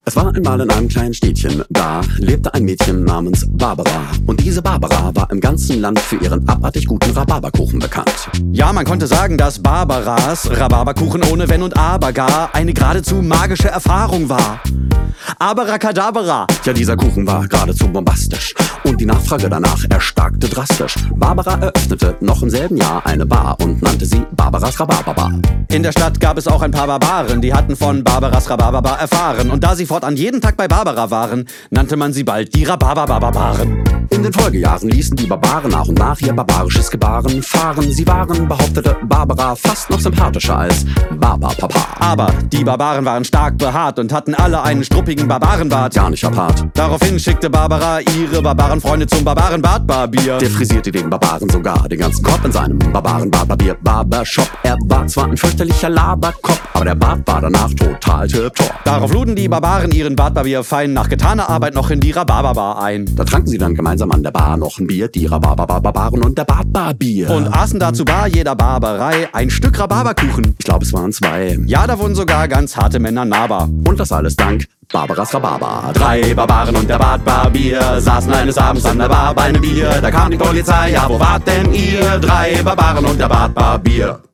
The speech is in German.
Es war einmal in einem kleinen Städtchen, da lebte ein Mädchen namens Barbara. Und diese Barbara war im ganzen Land für ihren abartig guten Rhabarberkuchen bekannt. Ja, man konnte sagen, dass Barbaras Rhabarberkuchen ohne Wenn und Aber gar eine geradezu magische Erfahrung war. Abracadabra! Ja, dieser Kuchen war geradezu bombastisch und die Nachfrage danach erstarkte drastisch. Barbara eröffnete noch im selben Jahr eine Bar und nannte sie Barbaras Rhabarberbar. In der Stadt gab es auch ein paar Barbaren, die hatten von Barbaras Rhabarberbar erfahren. Und da sie fortan jeden Tag bei Barbara waren, nannte man sie bald die Rhabarberbarbaren. In den Folgejahren ließen die Barbaren nach und nach ihr barbarisches Gebaren fahren. Sie waren, behauptete Barbara, fast noch sympathischer als Barbarpapa. Aber die Barbaren waren stark behaart und hatten alle einen struppigen Barbarenbart. Gar nicht apart. Daraufhin schickte Barbara ihre Barbarenfreunde zum Barbarenbartbarbier. Der frisierte den Barbaren sogar den ganzen Kopf in seinem Barbarenbartbarbier Barbershop. Er war zwar ein fürchterlicher Laberkopf, aber der Bart war danach total tipptopp. Darauf luden die Barbaren ihren Bartbarbier fein nach getaner Arbeit noch in die Rhabarberbar ein. Da tranken sie dann gemeinsam an der Bar noch ein Bier, die Rhabarberbarbaren und der Bartbarbier. Und aßen dazu bar jeder Barbarei ein Stück Rhabarberkuchen. Ich glaube, es waren 2. Ja, da wurden sogar ganz harte Männer nahbar. Und das alles dank Barbaras Rhabarber. 3 Barbaren und der Bartbarbier saßen eines Abends an der Bar bei einem Bier. Da kam die Polizei, ja, wo wart denn ihr? 3 Barbaren und der Bartbarbier.